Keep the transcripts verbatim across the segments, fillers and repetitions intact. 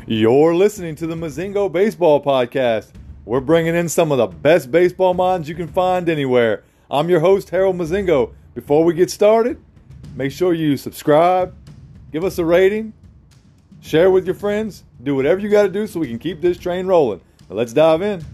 You're listening to the Mozingo Baseball Podcast. We're bringing in some of the best baseball minds you can find anywhere. I'm your host, Harold Mozingo. Before we get started, make sure you subscribe, give us a rating, share with your friends, do whatever you got to do so we can keep this train rolling. Now let's dive in.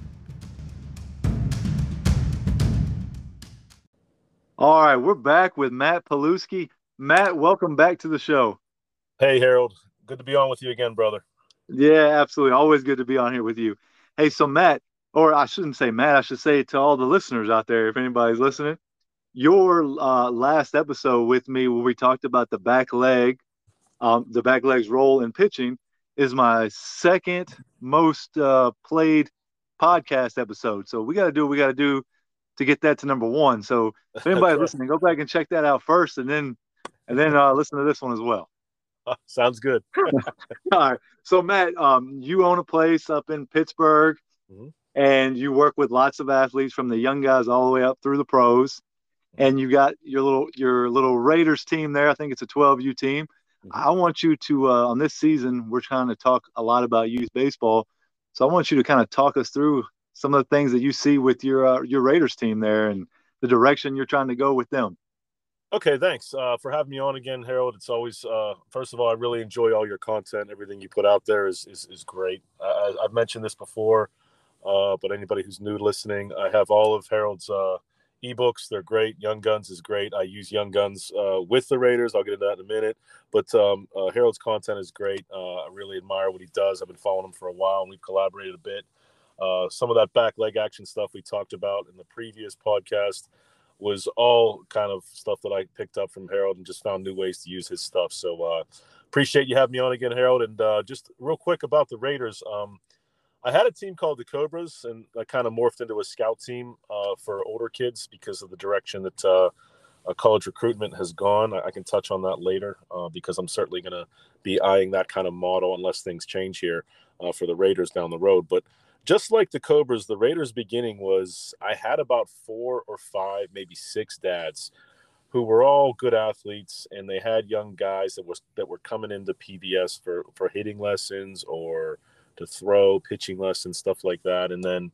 All right, we're back with Matt Paluski. Matt, welcome back to the show. Hey, Harold. Good to be on with you again, brother. Yeah, absolutely. Always good to be on here with you. Hey, so Matt, or I shouldn't say Matt, I should say it to all the listeners out there, if anybody's listening, your uh, last episode with me where we talked about the back leg, um, the back leg's role in pitching is my second most uh, played podcast episode. So we got to do what we got to do to get that to number one. So if anybody's Okay. listening, go back and check that out first and then, and then uh, listen to this one as well. Sounds good. All right. So, Matt, um, you own a place up in Pittsburgh, mm-hmm. and you work with lots of athletes from the young guys all the way up through the pros. And you got your little your little Raiders team there. I think it's a twelve U team. Mm-hmm. I want you to, uh, on this season, we're trying to talk a lot about youth baseball. So I want you to kind of talk us through some of the things that you see with your uh, your Raiders team there and the direction you're trying to go with them. Okay, thanks uh, for having me on again, Harold. It's always, uh, first of all, I really enjoy all your content. Everything you put out there is is, is great. I, I've mentioned this before, uh, but anybody who's new listening, I have all of Harold's uh, ebooks. They're great. Young Guns is great. I use Young Guns uh, with the Raiders. I'll get into that in a minute. But um, uh, Harold's content is great. Uh, I really admire what he does. I've been following him for a while, and we've collaborated a bit. Uh, some of that back leg action stuff we talked about in the previous podcast was all kind of stuff that I picked up from Harold and just found new ways to use his stuff. So uh, appreciate you having me on again, Harold. And uh, just real quick about the Raiders. Um, I had a team called the Cobras, and I kind of morphed into a scout team uh, for older kids because of the direction that uh, uh, college recruitment has gone. I, I can touch on that later uh, because I'm certainly going to be eyeing that kind of model unless things change here uh, for the Raiders down the road. But just like the Cobras, the Raiders' beginning was I had about four or five, maybe six dads who were all good athletes, and they had young guys that was that were coming into P B S for, for hitting lessons or to throw, pitching lessons, stuff like that. And then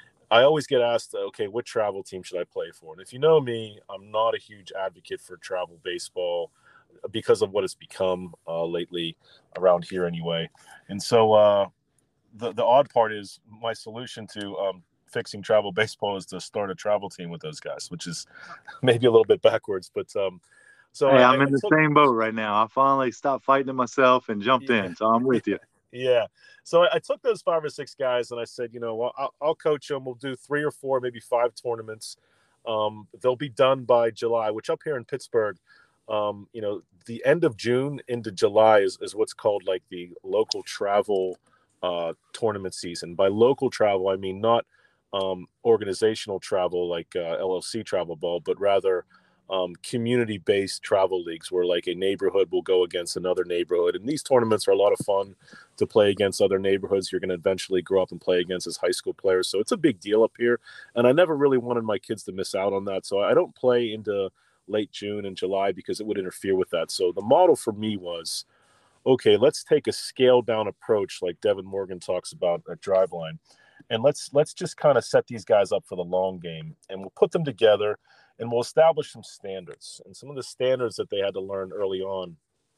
I always get asked, okay, what travel team should I play for? And if you know me, I'm not a huge advocate for travel baseball because of what it's become uh, lately around here anyway. And so uh, The, the odd part is my solution to um, fixing travel baseball is to start a travel team with those guys, which is maybe a little bit backwards. But um, so hey, I, I'm in I the took, same boat right now. I finally stopped fighting myself and jumped yeah, in, so I'm with you. Yeah. So I, I took those five or six guys and I said, you know, well, I'll, I'll coach them. We'll do three or four, maybe five tournaments. Um, they'll be done by July, which up here in Pittsburgh, um, you know, the end of June into July is, is what's called like the local travel uh tournament season. By local travel I mean not um organizational travel like uh, L L C travel ball, but rather um community-based travel leagues where like a neighborhood will go against another neighborhood, and these tournaments are a lot of fun to play against other neighborhoods you're going to eventually grow up and play against as high school players. So it's a big deal up here, and I never really wanted my kids to miss out on that, so I don't play into late June and July because it would interfere with that. So the model for me was, okay, let's take a scaled down approach like Devin Morgan talks about at Driveline. And let's let's just kind of set these guys up for the long game, and we'll put them together and we'll establish some standards. And some of the standards that they had to learn early on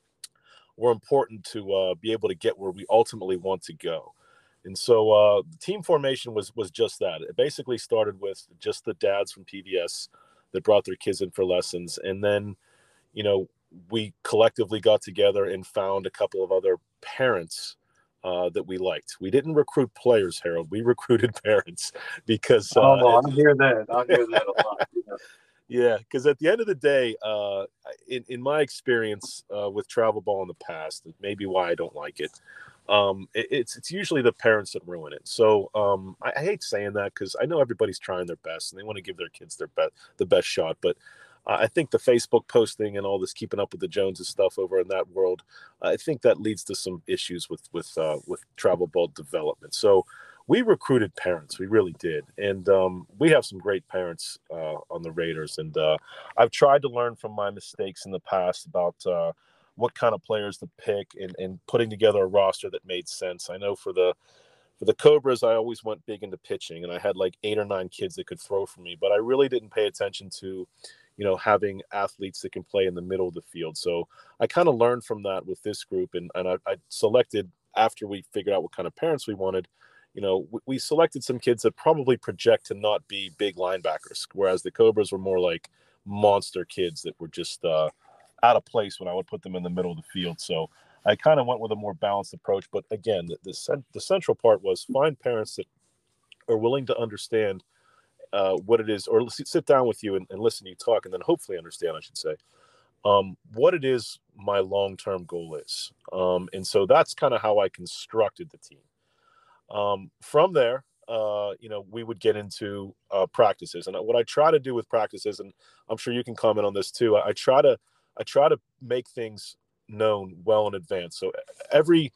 were important to uh, be able to get where we ultimately want to go. And so uh, the team formation was was just that. It basically started with just the dads from P B S that brought their kids in for lessons. And then, you know, we collectively got together and found a couple of other parents uh, that we liked. We didn't recruit players, Harold. We recruited parents because. Uh, Oh, I hear that. I hear that a lot. Yeah. Yeah, because at the end of the day, uh, in in my experience uh, with travel ball in the past, maybe why I don't like it. Um, it, it's it's usually the parents that ruin it. So um, I, I hate saying that because I know everybody's trying their best and they want to give their kids their best the best shot, but Uh, I think the Facebook posting and all this keeping up with the Joneses stuff over in that world, uh, I think that leads to some issues with with uh, with travel ball development. So we recruited parents, we really did, and um, we have some great parents uh, on the Raiders. And uh, I've tried to learn from my mistakes in the past about uh, what kind of players to pick and, and putting together a roster that made sense. I know for the for the Cobras, I always went big into pitching, and I had like eight or nine kids that could throw for me, but I really didn't pay attention to, you know, having athletes that can play in the middle of the field. So I kind of learned from that with this group, and, and I, I selected, after we figured out what kind of parents we wanted, you know, we, we selected some kids that probably project to not be big linebackers, whereas the Cobras were more like monster kids that were just uh, out of place when I would put them in the middle of the field. So I kind of went with a more balanced approach. But again, the, the, the central part was find parents that are willing to understand uh, what it is, or sit down with you and, and listen to you talk, and then hopefully understand, I should say, um, what it is my long-term goal is. Um, and so that's kind of how I constructed the team. Um, from there, uh, you know, we would get into uh, practices. And what I try to do with practices, and I'm sure you can comment on this too, I, I try to I try to make things known well in advance. So every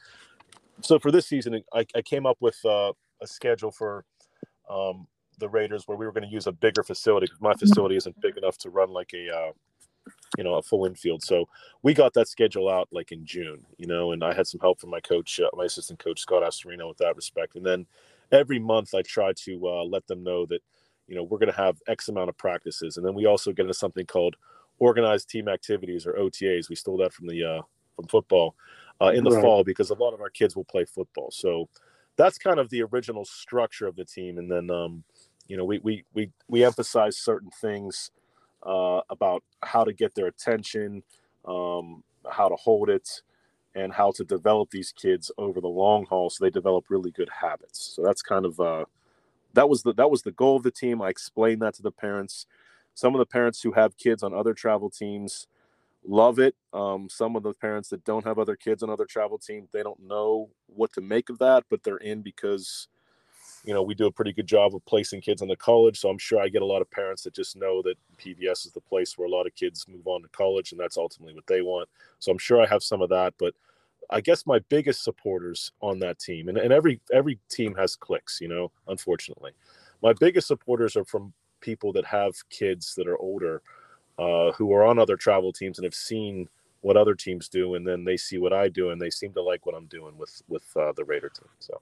so for this season, I, I came up with uh, a schedule for um, the Raiders where we were going to use a bigger facility, because my facility isn't big enough to run like a uh, you know a full infield. So we got that schedule out like in June, you know, and I had some help from my coach, uh, my assistant coach Scott Astorino, with that respect. And then every month I try to uh, let them know that, you know, we're going to have X amount of practices, and then we also get into something called organized team activities, or O T As. We stole that from the uh, from football uh, in the right. fall, because a lot of our kids will play football. So that's kind of the original structure of the team. And then um, you know, we we we we emphasize certain things uh, about how to get their attention, um, how to hold it, and how to develop these kids over the long haul so they develop really good habits. So that's kind of uh, that was the that was the goal of the team. I explained that to the parents. Some of the parents who have kids on other travel teams love it. Um, some of the parents that don't have other kids on other travel teams, they don't know what to make of that, but they're in because, you know, we do a pretty good job of placing kids on the college. So I'm sure I get a lot of parents that just know that P V S is the place where a lot of kids move on to college, and that's ultimately what they want. So I'm sure I have some of that, but I guess my biggest supporters on that team, and, and every every team has cliques, you know, unfortunately. My biggest supporters are from people that have kids that are older, uh, who are on other travel teams and have seen what other teams do, and then they see what I do, and they seem to like what I'm doing with with uh, the Raider team. So,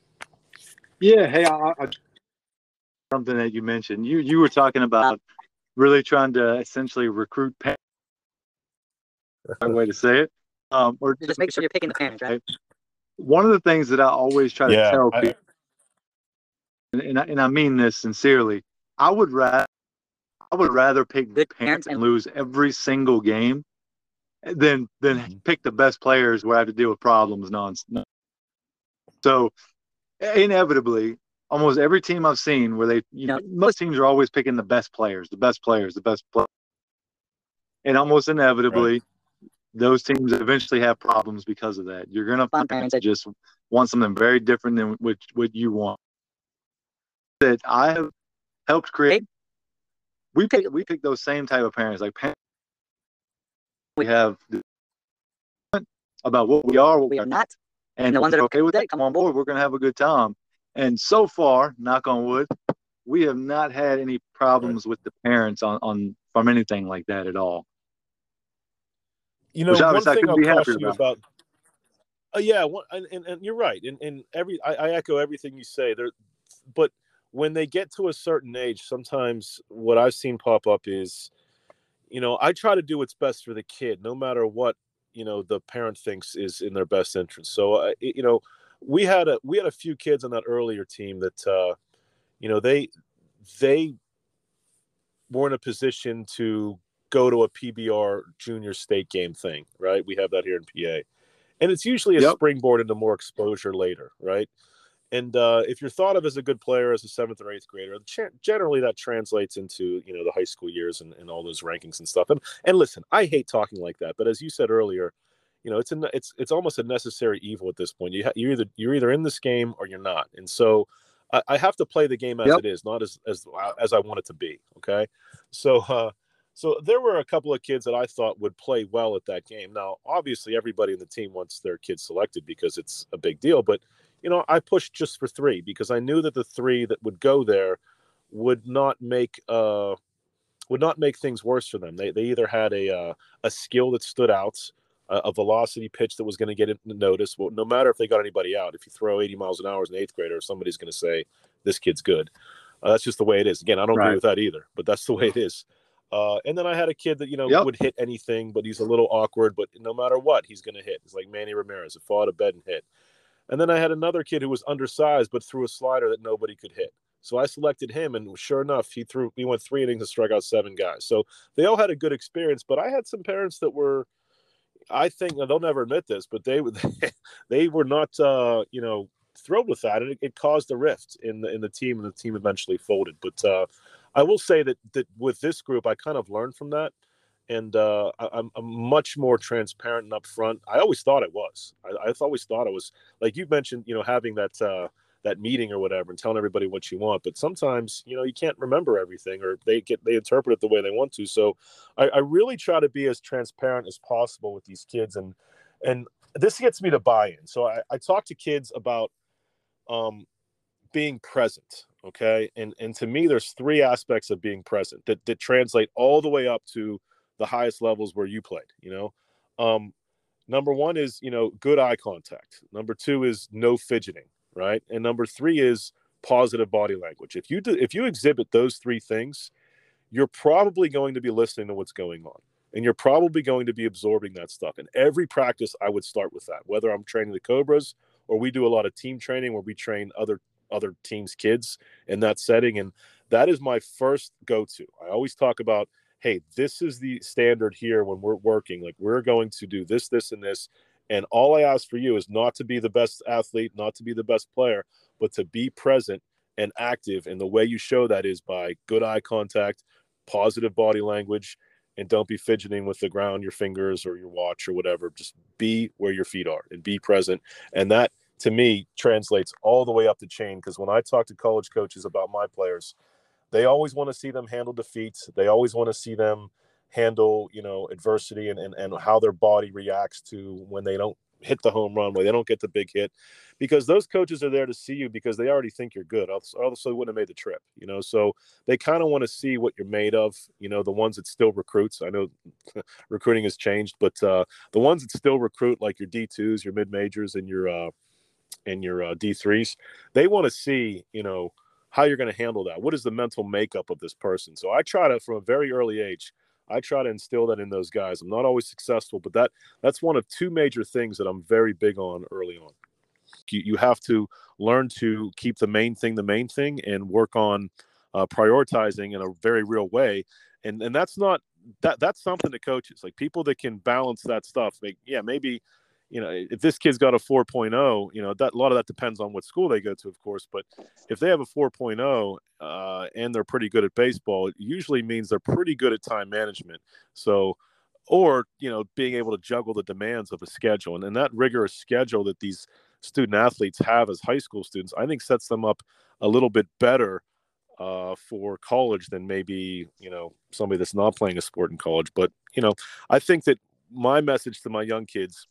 yeah, hey, I, I, something that you mentioned, you you were talking about really trying to essentially recruit parents. Right way to say it, um, or just make sure you're picking the parents, right? One of the things that I always try yeah, to tell I, people, and, and, I, and I mean this sincerely, I would rather I would rather pick the parents and lose every single game than than mm-hmm. pick the best players where I have to deal with problems nonstop. So inevitably, almost every team I've seen where they, you know, most teams are always picking the best players, the best players, the best players, and almost inevitably, right. those teams eventually have problems because of that. You're gonna find parents that just want something very different than what what you want. That I have helped create. We pick we pick those same type of parents. Like parents, we have about what we are, what we are not, and the ones that are okay with that, come on board. We're gonna have a good time. And so far, knock on wood, we have not had any problems right. with the parents on, on from anything like that at all. You know, one thing I'll caution you about. Uh, yeah, one, and, and and you're right. And and every I, I echo everything you say there, but when they get to a certain age, sometimes what I've seen pop up is, you know, I try to do what's best for the kid, no matter what, you know, the parent thinks is in their best interest. So, uh, you know, we had a we had a few kids on that earlier team that, uh, you know, they they were in a position to go to a P B R junior state game thing, right? We have that here in P A, and it's usually a yep. springboard into more exposure later, right? And uh, if you're thought of as a good player as a seventh or eighth grader, generally that translates into, you know, the high school years and, and all those rankings and stuff. And and listen, I hate talking like that, but as you said earlier, you know, it's a, it's it's almost a necessary evil at this point. You ha- you're either you're either in this game or you're not, and so I, I have to play the game as yep. it is, not as as as I want it to be. Okay, so uh, so there were a couple of kids that I thought would play well at that game. Now, obviously, everybody in the team wants their kids selected because it's a big deal, but you know, I pushed just for three because I knew that the three that would go there would not make uh, would not make things worse for them. They they either had a uh, a skill that stood out, a, a velocity pitch that was going to get noticed. Well, no matter if they got anybody out, if you throw eighty miles an hour as an eighth grader, somebody's going to say, this kid's good. Uh, that's just the way it is. Again, I don't Right. agree with that either, but that's the way it is. Uh, and then I had a kid that, you know, Yep. would hit anything, but he's a little awkward, but no matter what, he's going to hit. It's like Manny Ramirez, who fought a bed and hit. And then I had another kid who was undersized, but threw a slider that nobody could hit. So I selected him, and sure enough, he threw. He went three innings and struck out seven guys. So they all had a good experience, but I had some parents that were, I think, they'll never admit this, but they they were not, uh, you know, thrilled with that, and it, it caused a rift in the in the team, and the team eventually folded. But uh, I will say that that with this group, I kind of learned from that, and uh, I, I'm, I'm much more transparent and upfront. I always thought it was. I, I always thought it was, like you mentioned, you know, having that uh, that meeting or whatever and telling everybody what you want. But sometimes, you know, you can't remember everything, or they get they interpret it the way they want to. So I, I really try to be as transparent as possible with these kids, and and this gets me to buy-in. So I, I talk to kids about um, being present. Okay. And, and to me, there's three aspects of being present that, that translate all the way up to the highest levels where you played, you know. Um, number one is, you know, good eye contact. Number two is no fidgeting, right? And number three is positive body language. If you do, if you exhibit those three things, you're probably going to be listening to what's going on, and you're probably going to be absorbing that stuff. And every practice, I would start with that, whether I'm training the Cobras or we do a lot of team training where we train other other teams' kids in that setting. And that is my first go-to. I always talk about, hey, this is the standard here when we're working. Like, we're going to do this, this, and this. And all I ask for you is not to be the best athlete, not to be the best player, but to be present and active. And the way you show that is by good eye contact, positive body language, and don't be fidgeting with the ground, your fingers or your watch or whatever. Just be where your feet are and be present. And that, to me, translates all the way up the chain, because when I talk to college coaches about my players, they always want to see them handle defeats. They always want to see them handle, you know, adversity, and, and, and how their body reacts to when they don't hit the home run, when they don't get the big hit, because those coaches are there to see you because they already think you're good. Else, else they wouldn't have made the trip, you know. So they kind of want to see what you're made of, you know, the ones that still recruits. I know recruiting has changed, but uh, the ones that still recruit, like your D twos, your mid majors, and your uh, and your uh, D threes, they want to see, you know, how you're going to handle that. What is the mental makeup of this person? So I try to, from a very early age, I try to instill that in those guys. I'm not always successful, but that that's one of two major things that I'm very big on early on. You, you have to learn to keep the main thing the main thing and work on uh, prioritizing in a very real way. And and that's not that that's something to coaches, like people that can balance that stuff. Like, yeah, maybe, you know, if this kid's got a four point oh, you know, that a lot of that depends on what school they go to, of course. But if they have a four point oh uh, and they're pretty good at baseball, it usually means they're pretty good at time management. So, or, you know, being able to juggle the demands of a schedule. And, and that rigorous schedule that these student athletes have as high school students, I think sets them up a little bit better uh, for college than maybe, you know, somebody that's not playing a sport in college. But, you know, I think that my message to my young kids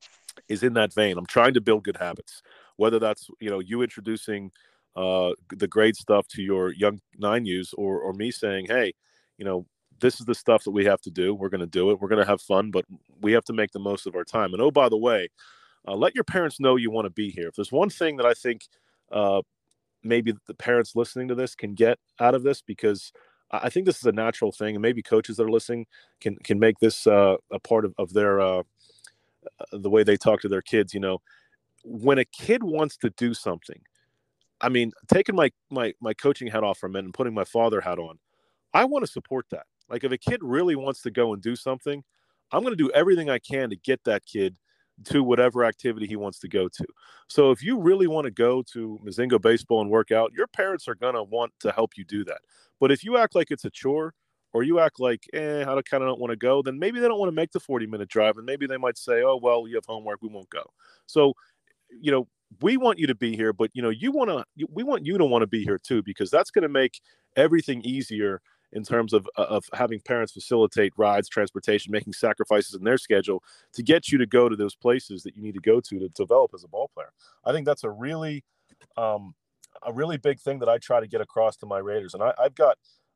is in that vein. I'm trying to build good habits, whether that's, you know, you introducing uh, the grade stuff to your young nine U's, or, or me saying, hey, you know, this is the stuff that we have to do. We're going to do it. We're going to have fun, but we have to make the most of our time. And oh, by the way, uh, let your parents know you want to be here. If there's one thing that I think uh, maybe the parents listening to this can get out of this, because I think this is a natural thing, and maybe coaches that are listening can, can make this uh, a part of, of their, uh, the way they talk to their kids. You know, when a kid wants to do something, I mean, taking my, my, my coaching hat off for a minute and putting my father hat on, I want to support that. Like, if a kid really wants to go and do something, I'm going to do everything I can to get that kid to whatever activity he wants to go to. So if you really want to go to Mozingo baseball and work out, your parents are going to want to help you do that. But if you act like it's a chore, or you act like, eh, I kind of don't want to go, then maybe they don't want to make the forty minute drive. And maybe they might say, oh, well, you have homework, we won't go. So, you know, we want you to be here, but, you know, you want to, we want you to want to be here too, because that's going to make everything easier in terms of, of having parents facilitate rides, transportation, making sacrifices in their schedule to get you to go to those places that you need to go to to develop as a ball player. I think that's a really, um, a really big thing that I try to get across to my Raiders. And I, I've got,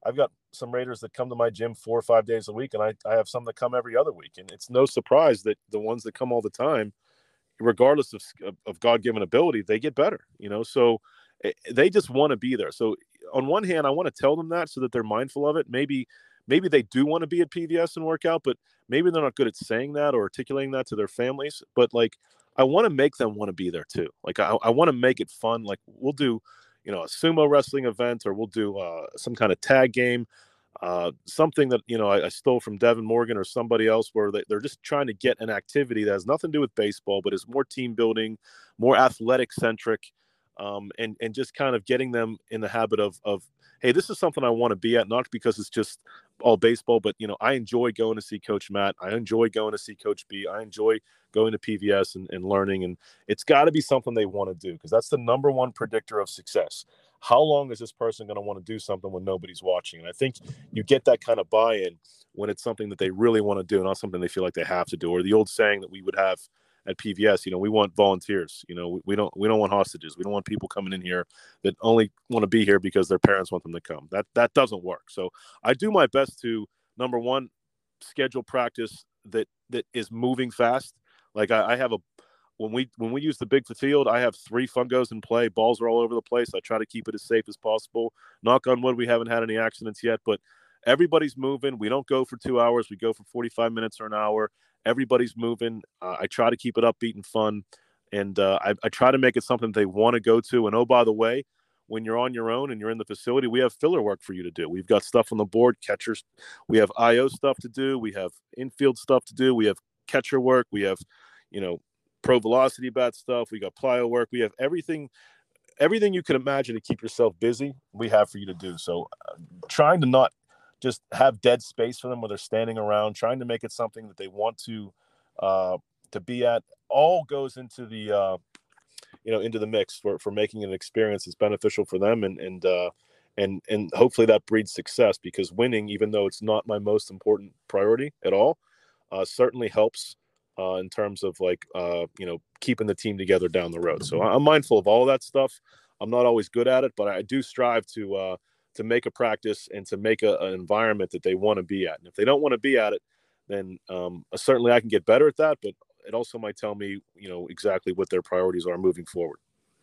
I've got some Raiders that come to my gym four or five days a week, and I, I have some that come every other week. And it's no surprise that the ones that come all the time, regardless of, of, of God-given ability, they get better, you know? So it, they just want to be there. So on one hand, I want to tell them that so that they're mindful of it. Maybe, maybe they do want to be at P V S and work out, but maybe they're not good at saying that or articulating that to their families. But like, I want to make them want to be there too. Like I, I want to make it fun. Like we'll do, you know, a sumo wrestling event, or we'll do uh, some kind of tag game, uh, something that, you know, I, I stole from Devin Morgan or somebody else, where they, they're just trying to get an activity that has nothing to do with baseball, but is more team building, more athletic centric, um, and, and just kind of getting them in the habit of, of, hey, this is something I want to be at, not because it's just all baseball, but, you know, I enjoy going to see Coach Matt. I enjoy going to see Coach B. I enjoy going to P V S and, and learning. And it's got to be something they want to do, because that's the number one predictor of success. How long is this person going to want to do something when nobody's watching? And I think you get that kind of buy-in when it's something that they really want to do, not something they feel like they have to do. Or the old saying that we would have at P V S, you know, we want volunteers. You know, we, we don't we don't want hostages. We don't want people coming in here that only want to be here because their parents want them to come. That that doesn't work. So I do my best to, number one, schedule practice that that is moving fast. Like I, I have a when we when we use the big field, I have three fungos in play. Balls are all over the place. I try to keep it as safe as possible. Knock on wood, we haven't had any accidents yet, but everybody's moving. We don't go for two hours. We go for forty-five minutes or an hour. Everybody's moving. Uh, I try to keep it upbeat and fun. And uh, I, I try to make it something they want to go to. And, oh, by the way, when you're on your own and you're in the facility, we have filler work for you to do. We've got stuff on the board, catchers. We have I O stuff to do. We have infield stuff to do. We have catcher work. We have, you know, pro velocity bat stuff. We got plyo work. We have everything, everything you can imagine to keep yourself busy, we have for you to do. So uh, trying to not just have dead space for them where they're standing around, trying to make it something that they want to uh, to be at, all goes into the uh, you know into the mix for, for making an experience that's beneficial for them, and and uh, and and hopefully that breeds success, because winning, even though it's not my most important priority at all, uh, certainly helps uh, in terms of like uh, you know keeping the team together down the road. So I'm mindful of all of that stuff. I'm not always good at it, but I do strive to. Uh, to make a practice and to make a, an environment that they want to be at. And if they don't want to be at it, then um, certainly I can get better at that, but it also might tell me, you know, exactly what their priorities are moving forward.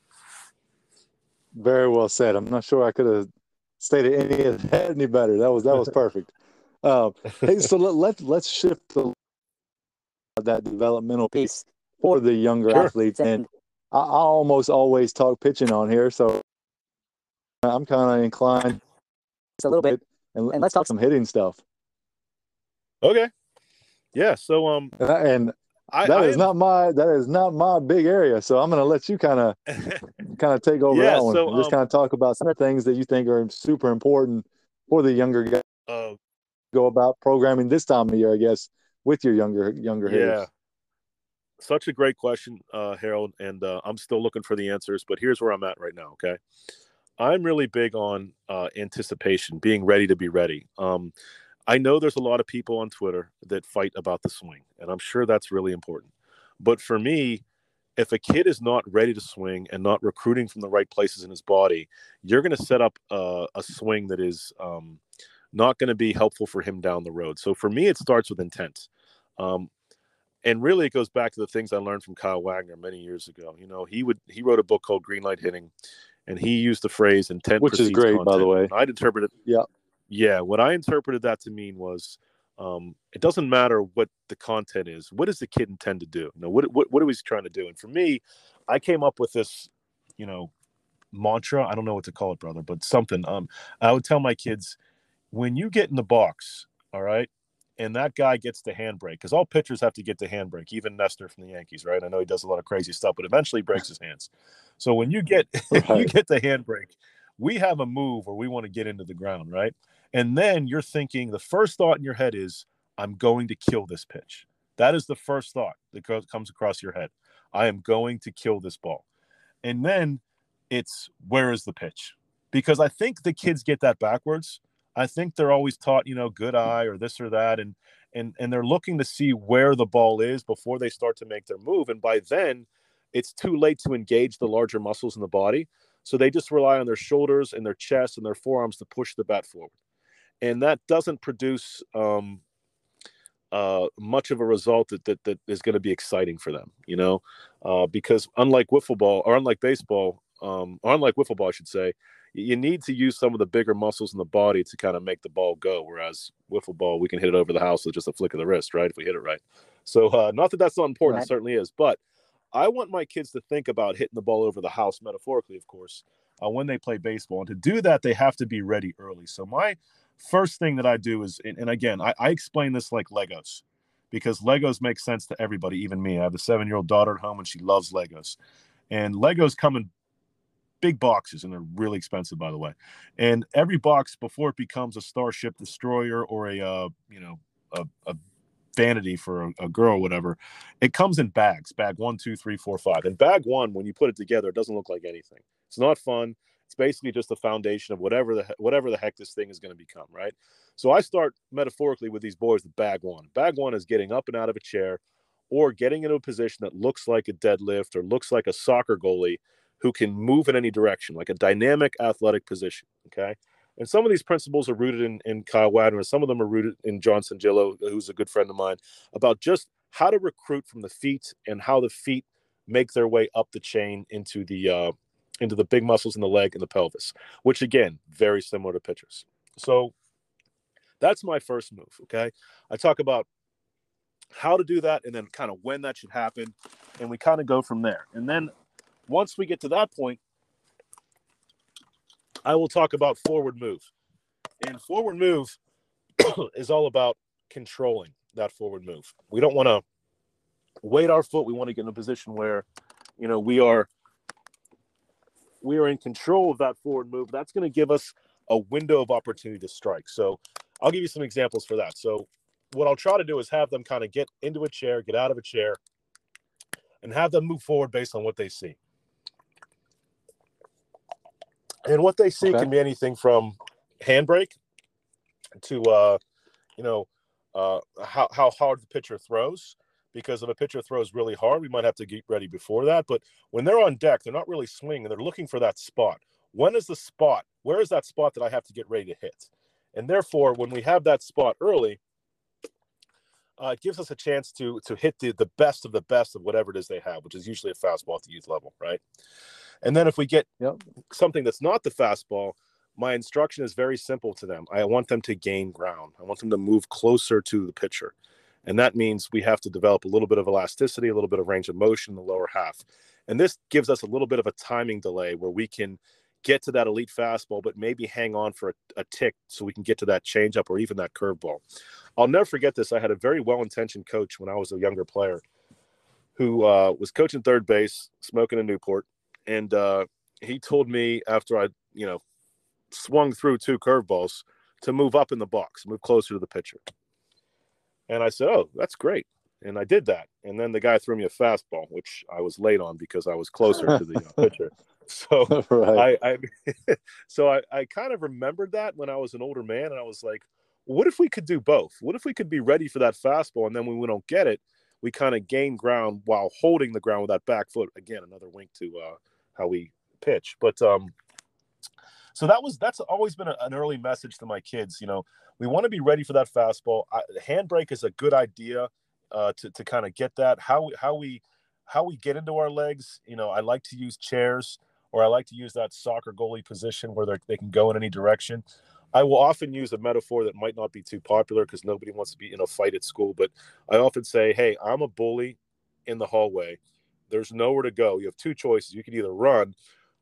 Very well said. I'm not sure I could have stated any of that any better. That was, that was perfect. Um, hey, so let, let, let's shift the, that developmental piece for the younger sure. athletes. And I, I almost always talk pitching on here. So I'm kind of inclined a little bit, and, and let's talk some hitting stuff. Okay. Yeah. So um, and, I, and I, that I is am... not my that is not my big area. So I'm going to let you kind of kind of take over yeah, that one. So, and just um, kind of talk about some of the things that you think are super important for the younger guys. Uh, go about programming this time of year, I guess, with your younger younger yeah. hitters. Such a great question, uh, Harold, and uh, I'm still looking for the answers. But here's where I'm at right now. Okay. I'm really big on uh, anticipation, being ready to be ready. Um, I know there's a lot of people on Twitter that fight about the swing, and I'm sure that's really important. But for me, if a kid is not ready to swing and not recruiting from the right places in his body, you're going to set up a, a swing that is um, not going to be helpful for him down the road. So for me, it starts with intent. Um, and really, it goes back to the things I learned from Kyle Wagner many years ago. You know, he would he wrote a book called Green Light Hitting. And he used the phrase intent, which is great, content. by the way. I'd interpreted, yeah, yeah. What I interpreted that to mean was, um, it doesn't matter what the content is. What does the kid intend to do? You know, what what what are we trying to do? And for me, I came up with this, you know, mantra. I don't know what to call it, brother, but something. Um, I would tell my kids, when you get in the box, all right, and that guy gets the handbrake, because all pitchers have to get the handbrake, even Nestor from the Yankees, right? I know he does a lot of crazy stuff, but eventually breaks his hands. So when you get right. you get the handbrake, we have a move where we want to get into the ground, right? And then you're thinking, the first thought in your head is, I'm going to kill this pitch. That is the first thought that comes across your head. I am going to kill this ball. And then it's, where is the pitch? Because I think the kids get that backwards. I think they're always taught, you know, good eye or this or that. And, and, and they're looking to see where the ball is before they start to make their move. And by then it's too late to engage the larger muscles in the body. So they just rely on their shoulders and their chest and their forearms to push the bat forward. and that doesn't produce um, uh, much of a result that that, that is going to be exciting for them, you know, uh, because unlike wiffle ball or unlike baseball, um, or unlike wiffle ball, I should say, you need to use some of the bigger muscles in the body to kind of make the ball go. Whereas wiffle ball, we can hit it over the house with just a flick of the wrist, right? If we hit it right. So uh, not that that's not important, right. It certainly is. But I want my kids to think about hitting the ball over the house, metaphorically, of course, uh, when they play baseball. And to do that, they have to be ready early. So my first thing that I do is, and, and again, I, I explain this like Legos, because Legos make sense to everybody, even me. I have a seven-year-old daughter at home, and she loves Legos. And Legos come in big boxes, and they're really expensive, by the way. And every box, before it becomes a Starship Destroyer or a, uh, you know, a, a vanity for a, a girl or whatever, it comes in bags, bag one, two, three, four, five. And bag one, when you put it together, it doesn't look like anything. It's not fun. It's basically just the foundation of whatever the whatever the heck this thing is going to become, right? So I start metaphorically with these boys with bag one. Bag one is getting up and out of a chair or getting into a position that looks like a deadlift or looks like a soccer goalie who can move in any direction, like a dynamic athletic position, okay? And some of these principles are rooted in, in Kyle Wagner. Some of them are rooted in John Sangillo, who's a good friend of mine, about just how to recruit from the feet and how the feet make their way up the chain into the uh, into the big muscles in the leg and the pelvis, which, again, very similar to pitchers. So that's my first move, okay? I talk about how to do that and then kind of when that should happen, and we kind of go from there. And then once we get to that point, I will talk about forward move. And forward move is all about controlling that forward move. We don't want to weight our foot. We want to get in a position where, you know, we are we are in control of that forward move. That's going to give us a window of opportunity to strike. So I'll give you some examples for that. So what I'll try to do is have them kind of get into a chair, get out of a chair, and have them move forward based on what they see. And what they see okay. can be anything from handbrake to, uh, you know, uh, how, how hard the pitcher throws. Because if a pitcher throws really hard, we might have to get ready before that. But when they're on deck, they're not really swinging. They're looking for that spot. When is the spot? Where is that spot that I have to get ready to hit? And therefore, when we have that spot early, uh, it gives us a chance to, to hit the, the best of the best of whatever it is they have, which is usually a fastball at the youth level, right? And then if we get yep. something that's not the fastball, my instruction is very simple to them. I want them to gain ground. I want them to move closer to the pitcher. And that means we have to develop a little bit of elasticity, a little bit of range of motion in the lower half. And this gives us a little bit of a timing delay where we can get to that elite fastball, but maybe hang on for a, a tick so we can get to that changeup or even that curveball. I'll never forget this. I had a very well-intentioned coach when I was a younger player who uh, was coaching third base, smoking a Newport. And uh, he told me after I, you know, swung through two curveballs to move up in the box, move closer to the pitcher. And I said, oh, that's great. And I did that. And then the guy threw me a fastball, which I was late on because I was closer to the uh, pitcher. So right. I, I so I, I kind of remembered that when I was an older man. And I was like, well, what if we could do both? What if we could be ready for that fastball? And then when we don't get it, we kind of gain ground while holding the ground with that back foot. Again, another wink to uh, how we pitch. But um, so that was that's always been a, an early message to my kids. You know, we want to be ready for that fastball. I, handbrake is a good idea uh, to to kind of get that. How how we how we get into our legs. You know, I like to use chairs, or I like to use that soccer goalie position where they they can go in any direction. I will often use a metaphor that might not be too popular because nobody wants to be in a fight at school. But I often say, hey, I'm a bully in the hallway. There's nowhere to go. You have two choices. You can either run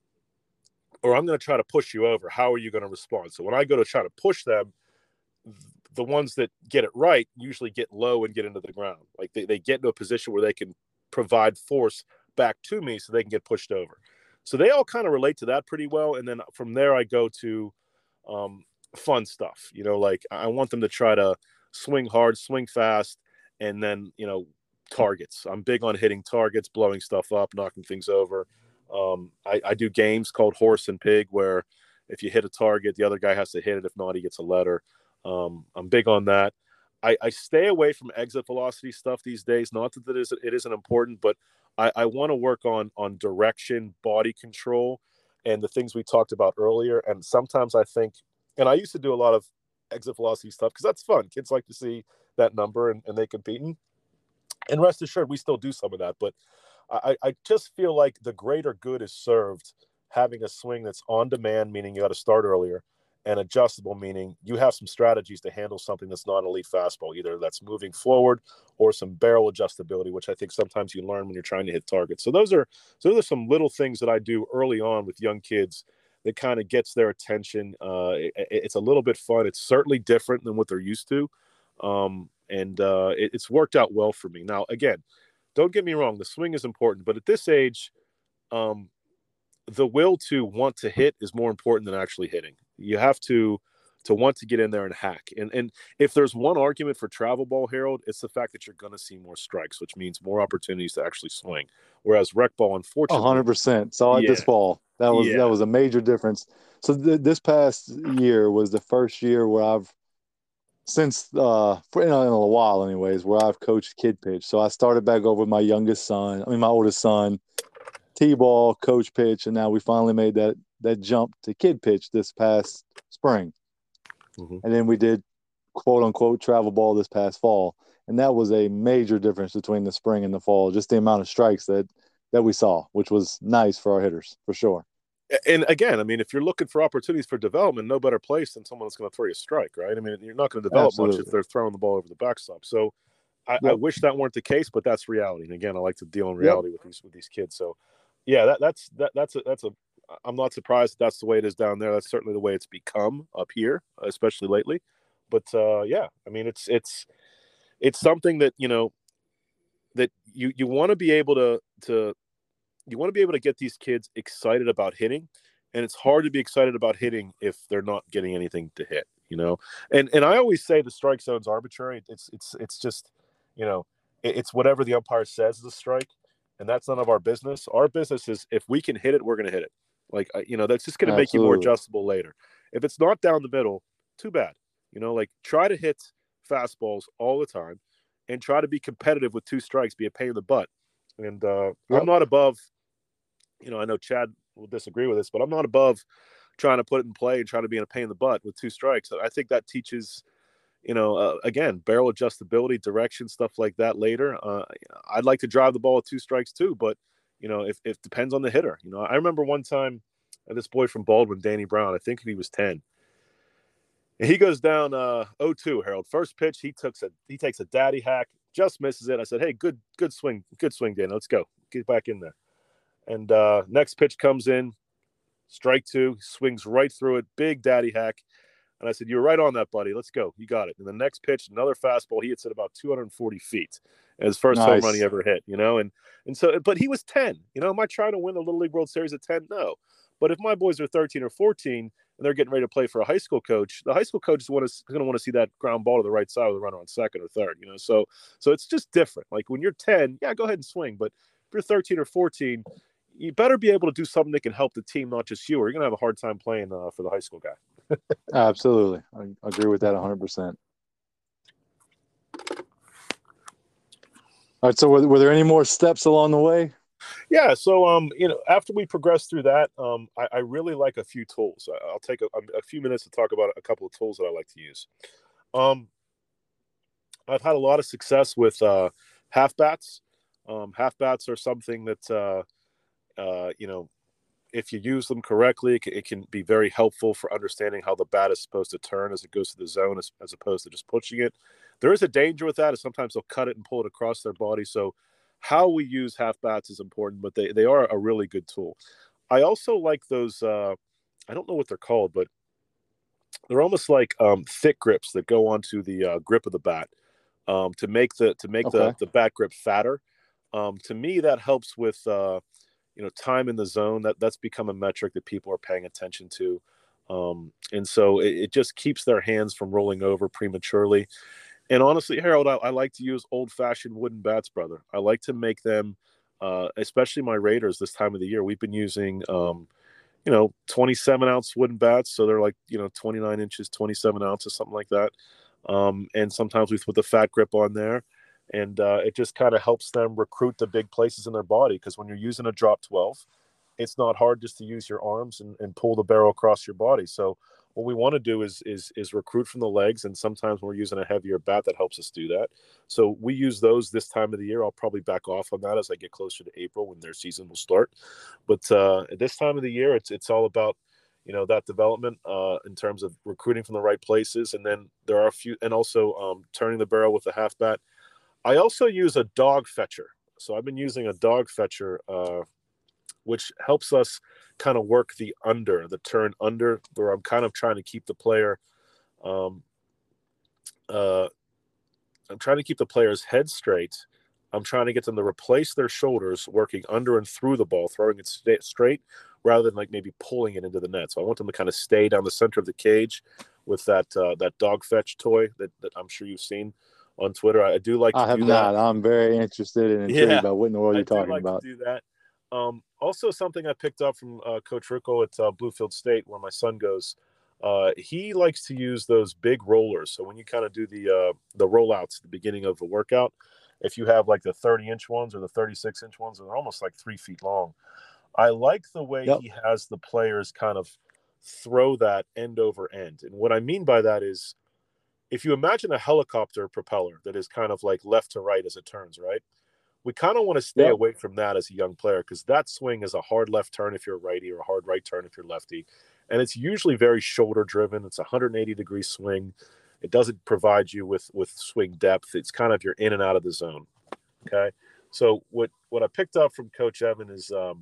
or I'm going to try to push you over. How are you going to respond? So when I go to try to push them, the ones that get it right usually get low and get into the ground. Like they, they get into a position where they can provide force back to me so they can get pushed over. So they all kind of relate to that pretty well. And then from there, I go to um, fun stuff. You know, like I want them to try to swing hard, swing fast, and then, you know, targets. I'm big on hitting targets, blowing stuff up, knocking things over. Um, I, I do games called Horse and Pig where if you hit a target, the other guy has to hit it. If not, he gets a letter. Um, I'm big on that. I, I stay away from exit velocity stuff these days. Not that it isn't, it isn't important, but I, I want to work on on direction, body control, and the things we talked about earlier. And sometimes I think, and I used to do a lot of exit velocity stuff, because that's fun. Kids like to see that number, and, and they compete. And, and rest assured, we still do some of that. But I, I just feel like the greater good is served having a swing that's on demand, meaning you got to start earlier, and adjustable, meaning you have some strategies to handle something that's not an elite fastball, either that's moving forward or some barrel adjustability, which I think sometimes you learn when you're trying to hit targets. So those are so those are some little things that I do early on with young kids that kind of gets their attention. Uh, it, it's a little bit fun. It's certainly different than what they're used to, um, and uh, it, it's worked out well for me. Now, again, don't get me wrong, the swing is important, but at this age, um, the will to want to hit is more important than actually hitting. You have to to want to get in there and hack. And and if there's one argument for travel ball, Harold, it's the fact that you're going to see more strikes, which means more opportunities to actually swing. Whereas rec ball, unfortunately, A hundred percent saw it yeah, this fall. That was yeah. that was a major difference. So th- this past year was the first year where I've since uh for in a, in a while anyways where I've coached kid pitch. So I started back over with my youngest son. I mean my oldest son. T-ball, coach pitch, and now we finally made that that jump to kid pitch this past spring. Mm-hmm. And then we did quote unquote travel ball this past fall. And that was a major difference between the spring and the fall, just the amount of strikes that that we saw, which was nice for our hitters, for sure. And again, I mean, if you're looking for opportunities for development, no better place than someone that's going to throw you a strike, right? I mean, you're not going to develop Absolutely. much if they're throwing the ball over the backstop. So I, yep. I wish that weren't the case, but that's reality. And again, I like to deal in reality yep. with these with these kids. So yeah, that, that's that, that's a, that's a. I'm not surprised that that's the way it is down there. That's certainly the way it's become up here, especially lately. But uh, yeah, I mean, it's it's it's something that you know that you you want to be able to to you want to be able to get these kids excited about hitting, and it's hard to be excited about hitting if they're not getting anything to hit. You know, and and I always say the strike zone's arbitrary. It's it's it's just you know it's whatever the umpire says is a strike. And that's none of our business. Our business is if we can hit it, we're going to hit it. Like, you know, that's just going to make you more adjustable later. If it's not down the middle, too bad. You know, like try to hit fastballs all the time and try to be competitive with two strikes, be a pain in the butt. And uh, yep. I'm not above, you know, I know Chad will disagree with this, but I'm not above trying to put it in play and trying to be in a pain in the butt with two strikes. I think that teaches – you know, uh, again, barrel adjustability, direction, stuff like that later. Uh, I'd like to drive the ball with two strikes too, but, you know, if it depends on the hitter. You know, I remember one time uh, this boy from Baldwin, Danny Brown, I think he was ten. And he goes down uh, oh two, Harold. First pitch, he, took a, he takes a daddy hack, just misses it. I said, hey, good good swing. Good swing, Danny. Let's go. Get back in there. And uh, next pitch comes in, strike two, swings right through it, big daddy hack. And I said, you're right on that, buddy. Let's go. You got it. And the next pitch, another fastball. He hits it about two hundred forty feet. And his first nice. home run he ever hit, you know? And and so, but he was ten. You know, am I trying to win the Little League World Series at ten? No. But if my boys are thirteen or fourteen and they're getting ready to play for a high school coach, the high school coach is going to want to see that ground ball to the right side with the runner on second or third, you know? So, so it's just different. Like when you're ten, yeah, go ahead and swing. But if you're thirteen or fourteen, you better be able to do something that can help the team, not just you, or you're going to have a hard time playing uh, for the high school guy. Absolutely. I agree with that one hundred percent. All right. So were, were there any more steps along the way? Yeah. So, um, you know, after we progress through that, um, I, I really like a few tools. I'll take a, a few minutes to talk about a couple of tools that I like to use. Um, I've had a lot of success with uh, half bats. Um, half bats are something that, uh, uh, you know, if you use them correctly, it can, it can be very helpful for understanding how the bat is supposed to turn as it goes to the zone, as, as opposed to just pushing it. There is a danger with that, is sometimes they'll cut it and pull it across their body. So how we use half bats is important, but they, they are a really good tool. I also like those, uh, I don't know what they're called, but they're almost like um, thick grips that go onto the uh, grip of the bat um, to make the to make okay. the, the bat grip fatter. Um, to me, that helps with uh, you know, time in the zone. That that's become a metric that people are paying attention to. Um, and so it, it just keeps their hands from rolling over prematurely. And honestly, Harold, I, I like to use old-fashioned wooden bats, brother. I like to make them, uh, especially my Raiders this time of the year. We've been using, um, you know, twenty-seven ounce wooden bats. So they're like, you know, twenty-nine inches, twenty-seven ounces, something like that. Um, and sometimes we put the fat grip on there. And uh, it just kind of helps them recruit the big places in their body. Because when you're using a drop twelve, it's not hard just to use your arms and, and pull the barrel across your body. So what we want to do is is is recruit from the legs, and sometimes we're using a heavier bat that helps us do that. So we use those this time of the year. I'll probably back off on that as I get closer to April when their season will start. But uh, at this time of the year, it's it's all about, you know, that development uh, in terms of recruiting from the right places, and then there are a few, and also um, turning the barrel with a half bat. I also use a dog fetcher. So I've been using a dog fetcher, uh, which helps us kind of work the under, the turn under, where I'm kind of trying to keep the player, um, uh, I'm trying to keep the player's head straight. I'm trying to get them to replace their shoulders, working under and through the ball, throwing it st- straight rather than like maybe pulling it into the net. So I want them to kind of stay down the center of the cage with that uh, that dog fetch toy that, that I'm sure you've seen on Twitter. I, I do like to I have do not. that. I'm very interested and intrigued Yeah, about what in the world I you're do talking like about. to do that. Um, also, something I picked up from uh, Coach Rico at uh, Bluefield State, where my son goes. Uh, he likes to use those big rollers. So when you kind of do the uh, the rollouts at the beginning of a workout, if you have like the thirty inch ones or the thirty-six inch ones, they're almost like three feet long. I like the way Yep. he has the players kind of throw that end over end. And what I mean by that is, if you imagine a helicopter propeller that is kind of like left to right as it turns, right? We kind of want to stay Yep. away from that as a young player, because that swing is a hard left turn if you're a righty or a hard right turn if you're lefty. And it's usually very shoulder driven. It's a one hundred eighty degree swing. It doesn't provide you with, with swing depth. It's kind of you're in and out of the zone. Okay. So what, what I picked up from Coach Evan is, um,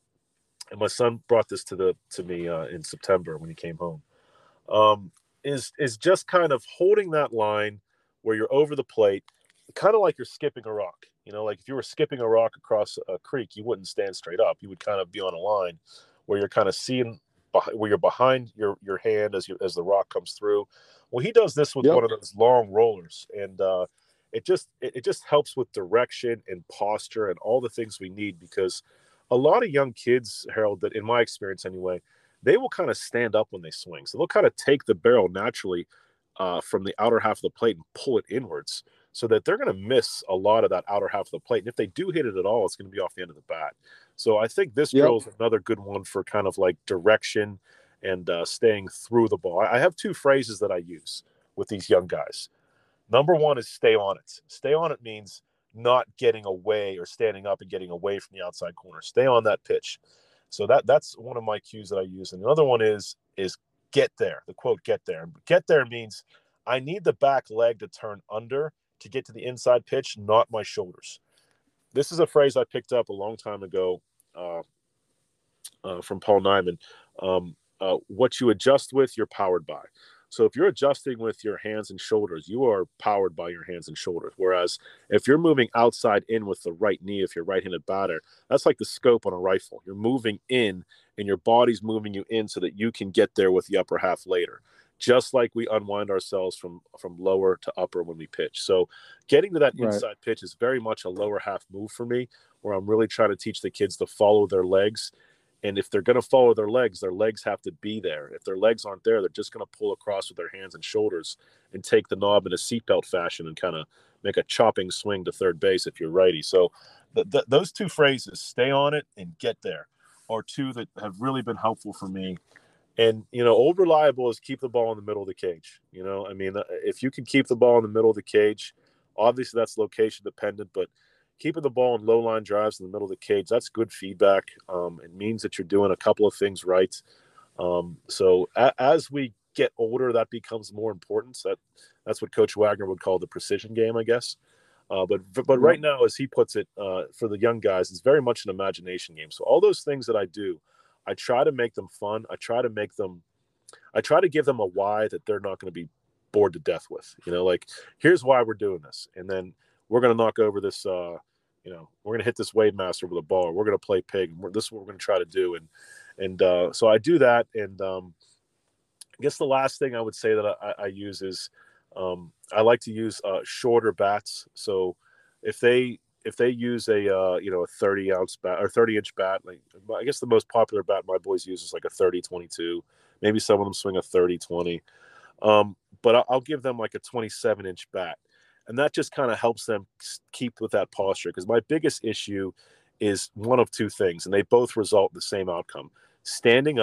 and my son brought this to the, to me uh, in September when he came home, um, is, is just kind of holding that line where you're over the plate, kind of like you're skipping a rock. You know, like if you were skipping a rock across a creek, you wouldn't stand straight up. You would kind of be on a line where you're kind of seeing where you're behind your, your hand as you, as the rock comes through. Well, he does this with Yep. one of those long rollers, and uh, it just it, it just helps with direction and posture and all the things we need, because a lot of young kids, Harold, that in my experience anyway, they will kind of stand up when they swing. So they'll kind of take the barrel naturally uh, from the outer half of the plate and pull it inwards, so that they're going to miss a lot of that outer half of the plate. And if they do hit it at all, it's going to be off the end of the bat. So I think this Yep. drill is another good one for kind of like direction and uh, staying through the ball. I have two phrases that I use with these young guys. Number one is stay on it. Stay on it means not getting away or standing up and getting away from the outside corner. Stay on that pitch. So that that's one of my cues that I use. And another one is is get there. The quote, get there. Get there means I need the back leg to turn under to get to the inside pitch, not my shoulders. This is a phrase I picked up a long time ago uh, uh, from Paul Nyman. Um, uh, what you adjust with, you're powered by. So if you're adjusting with your hands and shoulders, you are powered by your hands and shoulders. Whereas if you're moving outside in with the right knee, if you're right-handed batter, that's like the scope on a rifle. You're moving in, and your body's moving you in so that you can get there with the upper half later. Just like we unwind ourselves from, from lower to upper when we pitch. So getting to that Right. inside pitch is very much a lower half move for me, where I'm really trying to teach the kids to follow their legs. And if they're going to follow their legs, their legs have to be there. If their legs aren't there, they're just going to pull across with their hands and shoulders and take the knob in a seatbelt fashion and kind of make a chopping swing to third base if you're righty. So th- th- those two phrases, stay on it and get there, are two that have really been helpful for me. And, you know, old reliable is keep the ball in the middle of the cage. You know, I mean, if you can keep the ball in the middle of the cage, obviously that's location dependent, but keeping the ball in low line drives in the middle of the cage, that's good feedback. Um, it means that you're doing a couple of things right. Um, so a- as we get older, that becomes more important. So that, that's what Coach Wagner would call the precision game, I guess. Uh, but but right now, as he puts it, uh, for the young guys, it's very much an imagination game. So all those things that I do, I try to make them fun. I try to make them, I try to give them a why that they're not going to be bored to death with. You know, like, here's why we're doing this. And then we're going to knock over this, uh, you know, we're going to hit this Wade Master with a ball. Or we're going to play pig. And we're, this is what we're going to try to do. And, and uh, so I do that. And um, I guess the last thing I would say that I, I use is um, I like to use uh, shorter bats. So if they, if they use a, uh, you know, a thirty ounce bat or thirty inch bat, like I guess the most popular bat my boys use is like a thirty twenty-two. Maybe some of them swing a thirty twenty. Um, but I'll, I'll give them like a twenty-seven inch bat. And that just kind of helps them keep with that posture. Because my biggest issue is one of two things, and they both result in the same outcome: standing up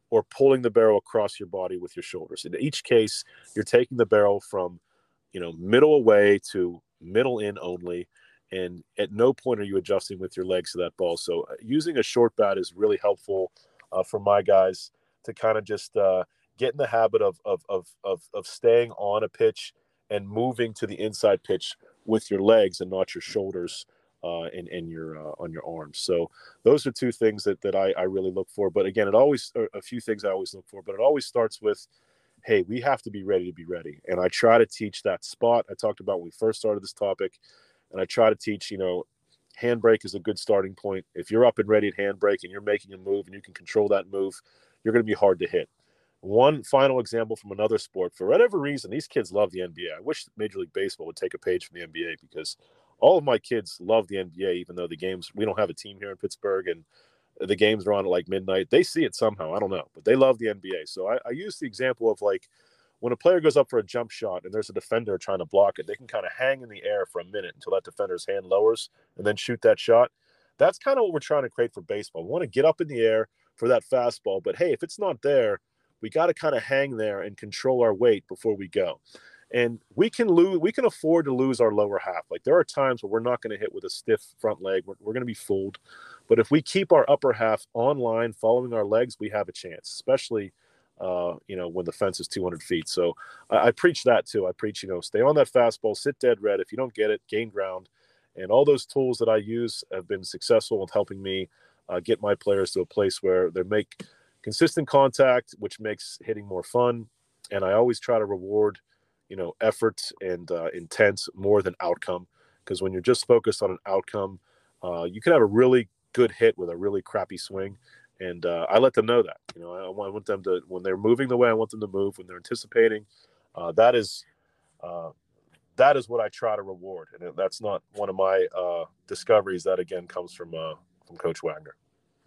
or pulling the barrel across your body with your shoulders. In each case, you're taking the barrel from, you know, middle away to middle in only, and at no point are you adjusting with your legs to that ball. So uh, using a short bat is really helpful uh, for my guys to kind of just uh, get in the habit of, of of of of staying on a pitch and moving to the inside pitch with your legs and not your shoulders uh, and, and your uh, on your arms. So those are two things that, that I, I really look for. But again, it always a few things I always look for, but it always starts with, hey, we have to be ready to be ready. And I try to teach that spot I talked about when we first started this topic. And I try to teach, you know, handbrake is a good starting point. If you're up and ready at handbrake and you're making a move and you can control that move, you're going to be hard to hit. One final example from another sport. For whatever reason, these kids love the N B A. I wish Major League Baseball would take a page from the N B A, because all of my kids love the N B A, even though the games, we don't have a team here in Pittsburgh and the games are on at like midnight. They see it somehow. I don't know, but they love the N B A. So I, I use the example of like when a player goes up for a jump shot and there's a defender trying to block it, they can kind of hang in the air for a minute until that defender's hand lowers and then shoot that shot. That's kind of what we're trying to create for baseball. We want to get up in the air for that fastball, but hey, if it's not there, we got to kind of hang there and control our weight before we go. And we can lose, we can afford to lose our lower half. Like there are times where we're not going to hit with a stiff front leg. We're, we're going to be fooled. But if we keep our upper half online, following our legs, we have a chance, especially, uh, you know, when the fence is two hundred feet. So I, I preach that too. I preach, you know, stay on that fastball, sit dead red. If you don't get it, gain ground. And all those tools that I use have been successful with helping me uh, get my players to a place where they make consistent contact, which makes hitting more fun. And I always try to reward, you know, effort and uh, intent more than outcome. Because when you're just focused on an outcome, uh, you can have a really good hit with a really crappy swing. And uh, I let them know that, you know, I want, I want them to, when they're moving the way I want them to move, when they're anticipating, uh, that is, uh, that is what I try to reward. And that's not one of my uh, discoveries. That again comes from, uh, from Coach Wagner.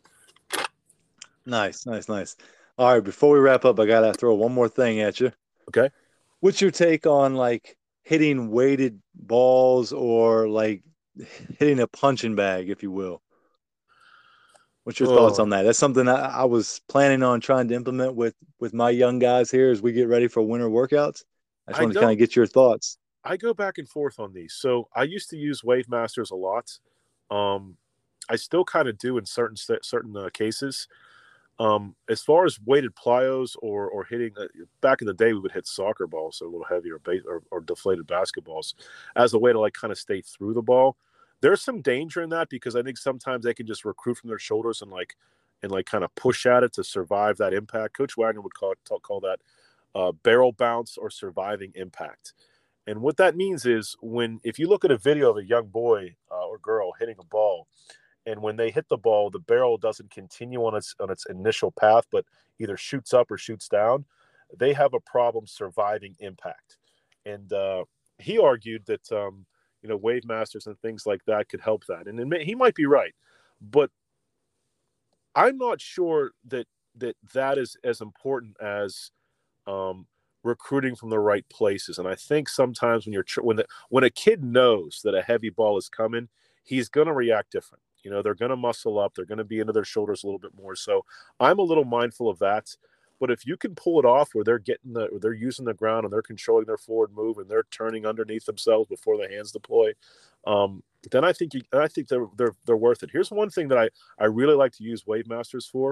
Nice, nice, nice. All right, before we wrap up, I got to throw one more thing at you. Okay. What's your take on like hitting weighted balls or like hitting a punching bag, if you will? What's your oh. thoughts on that? That's something I, I was planning on trying to implement with, with my young guys here as we get ready for winter workouts. I just want to kind of get your thoughts. I go back and forth on these. So I used to use Wave Masters a lot. Um, I still kind of do in certain certain uh, cases. Um, as far as weighted plyos or or hitting, uh, back in the day we would hit soccer balls, so a little heavier, base, or, or deflated basketballs, as a way to like kind of stay through the ball. There's some danger in that because I think sometimes they can just recruit from their shoulders and like and like kind of push at it to survive that impact. Coach Wagner would call it, call that uh, barrel bounce or surviving impact. And what that means is when if you look at a video of a young boy uh, or girl hitting a ball, and when they hit the ball, the barrel doesn't continue on its on its initial path, but either shoots up or shoots down, they have a problem surviving impact. And uh, he argued that um, you know, Wave Masters and things like that could help that. And it, he might be right, but I'm not sure that that that is as important as um, recruiting from the right places. And I think sometimes when you're when the, when a kid knows that a heavy ball is coming, he's going to react different. You know, they're going to muscle up. They're going to be into their shoulders a little bit more. So I'm a little mindful of that. But if you can pull it off where they're getting the, they're using the ground and they're controlling their forward move and they're turning underneath themselves before the hands deploy, um, then I think you, I think they're they're they're worth it. Here's one thing that I I really like to use Wave Masters for.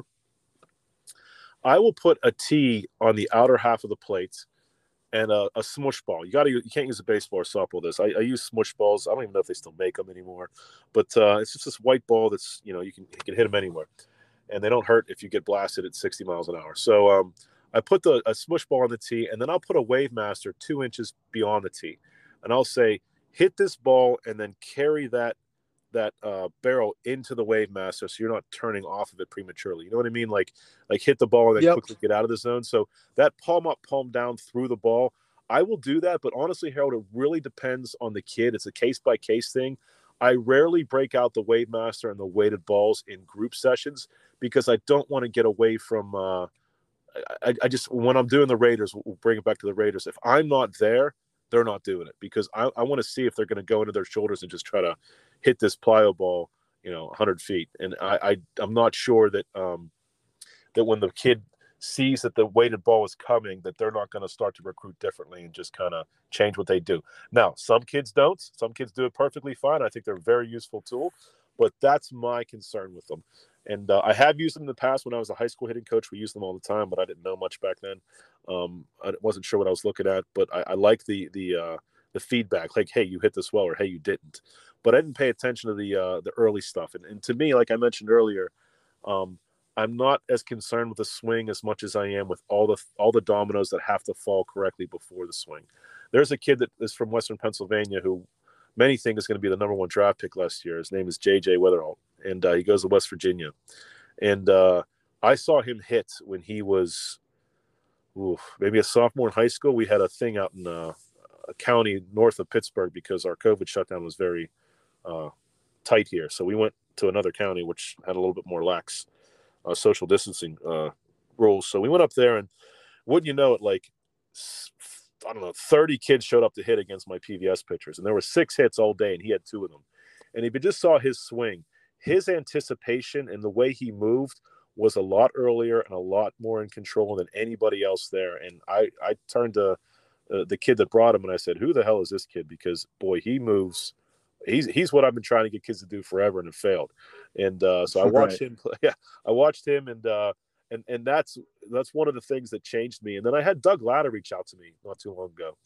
I will put a tee on the outer half of the plate and a, a smush ball. You got to you can't use a baseball or softball. This I, I use smush balls. I don't even know if they still make them anymore, but uh, it's just this white ball that's, you know, you can you can hit them anywhere. And they don't hurt if you get blasted at sixty miles an hour. So um, I put the a smush ball on the tee, and then I'll put a Wave Master two inches beyond the tee, and I'll say, hit this ball, and then carry that that uh, barrel into the Wave Master, so you're not turning off of it prematurely. You know what I mean? Like like hit the ball and then yep. quickly get out of the zone. So that palm up, palm down through the ball, I will do that. But honestly, Harold, it really depends on the kid. It's a case by case thing. I rarely break out the Wave Master and the weighted balls in group sessions because I don't want to get away from uh, I, I just when I'm doing the Raiders, we'll bring it back to the Raiders. If I'm not there, they're not doing it because I, I want to see if they're going to go into their shoulders and just try to hit this plyo ball, you know, one hundred feet. And I, I I'm not sure that um, that when the kid sees that the weighted ball is coming, that they're not going to start to recruit differently and just kind of change what they do. Now, some kids don't. Some kids do it perfectly fine. I think they're a very useful tool, but that's my concern with them. And uh, I have used them in the past when I was a high school hitting coach. We used them all the time, but I didn't know much back then. Um, I wasn't sure what I was looking at, but I, I like the the uh, the feedback, like, hey, you hit this well, or hey, you didn't. But I didn't pay attention to the uh, the early stuff. And, and to me, like I mentioned earlier, um, I'm not as concerned with the swing as much as I am with all the all the dominoes that have to fall correctly before the swing. There's a kid that is from Western Pennsylvania who many think is going to be the number one draft pick last year. His name is J J Weatherall, and uh, he goes to West Virginia. And uh, I saw him hit when he was oof, maybe a sophomore in high school. We had a thing out in uh, a county north of Pittsburgh because our COVID shutdown was very uh, tight here. So we went to another county, which had a little bit more lax uh, social distancing uh, rules. So we went up there, and wouldn't you know it, like, I don't know, thirty kids showed up to hit against my P V S pitchers, and there were six hits all day, and he had two of them. And if you just saw his swing, his anticipation and the way he moved was a lot earlier and a lot more in control than anybody else there. And I, I turned to uh, the kid that brought him, and I said, who the hell is this kid? Because, boy, he moves. He's he's what I've been trying to get kids to do forever and have failed. And uh, so I watched right. him play. Yeah, I watched him, and uh, and and that's that's one of the things that changed me. And then I had Doug Latta reach out to me not too long ago.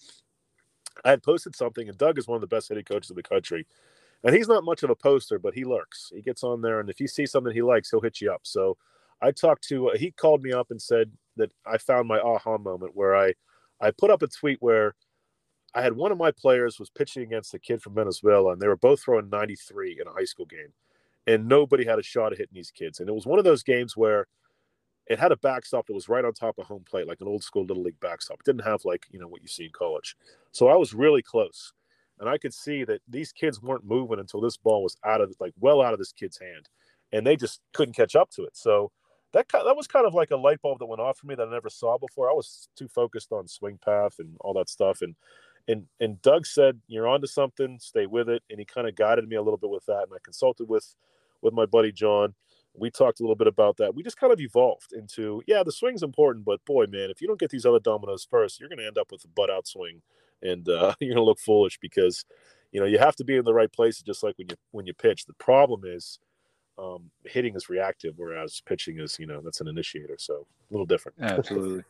I had posted something, and Doug is one of the best hitting coaches in the country. And he's not much of a poster, but he lurks. He gets on there, and if he sees something he likes, he'll hit you up. So I talked to uh, – he called me up and said that I found my aha moment where I, I put up a tweet where I had one of my players was pitching against a kid from Venezuela, and they were both throwing ninety-three in a high school game. And nobody had a shot at hitting these kids. And it was one of those games where it had a backstop that was right on top of home plate, like an old school Little League backstop. It didn't have, like, you know, what you see in college. So I was really close. And I could see that these kids weren't moving until this ball was out of, like, well out of this kid's hand. And they just couldn't catch up to it. So that that was kind of like a light bulb that went off for me that I never saw before. I was too focused on swing path and all that stuff. And and and Doug said, you're onto something, stay with it. And he kind of guided me a little bit with that. And I consulted with, with my buddy John. We talked a little bit about that. We just kind of evolved into, yeah, the swing's important, but boy, man, if you don't get these other dominoes first, you're going to end up with a butt out swing. And uh, you're going to look foolish because, you know, you have to be in the right places, just like when you when you pitch. The problem is um, hitting is reactive, whereas pitching is, you know, that's an initiator. So a little different. Absolutely.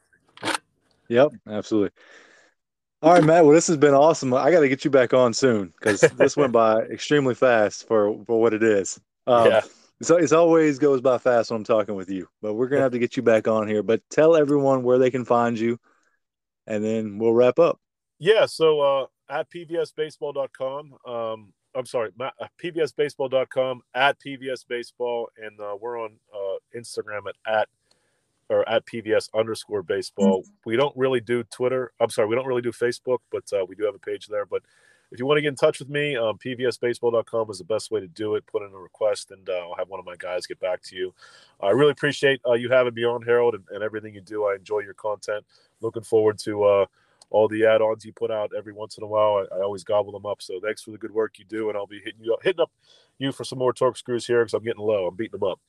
Yep, absolutely. All right, Matt. Well, this has been awesome. I got to get you back on soon because this went by extremely fast for, for what it is. Um, yeah. So it always goes by fast when I'm talking with you, but we're going to have to get you back on here. But tell everyone where they can find you, and then we'll wrap up. Yeah, so uh, at P V S baseball dot com, um, I'm sorry, P V S baseball dot com, at P V S Baseball, and uh, we're on uh, Instagram at, at or at P V S underscore baseball. Mm-hmm. We don't really do Twitter. I'm sorry, we don't really do Facebook, but uh, we do have a page there. But if you want to get in touch with me, um, P V S baseball dot com is the best way to do it. Put in a request, and uh, I'll have one of my guys get back to you. I really appreciate uh, you having me on, Harold, and, and everything you do. I enjoy your content. Looking forward to uh, all the add-ons you put out every once in a while. I, I always gobble them up. So thanks for the good work you do, and I'll be hitting you up, hitting up you for some more torque screws here because I'm getting low. I'm beating them up.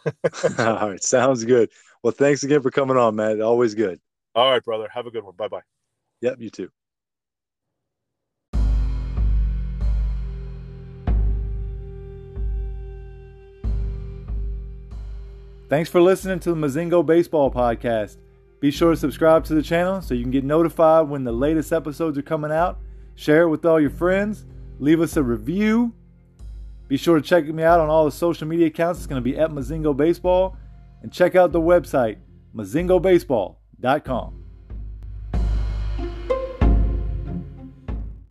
All right, sounds good. Well, thanks again for coming on, man. Always good. All right, brother. Have a good one. Bye-bye. Yep, you too. Thanks for listening to the Mozingo Baseball Podcast. Be sure to subscribe to the channel so you can get notified when the latest episodes are coming out. Share it with all your friends. Leave us a review. Be sure to check me out on all the social media accounts. It's going to be at Mozingo Baseball. And check out the website, mozingo baseball dot com.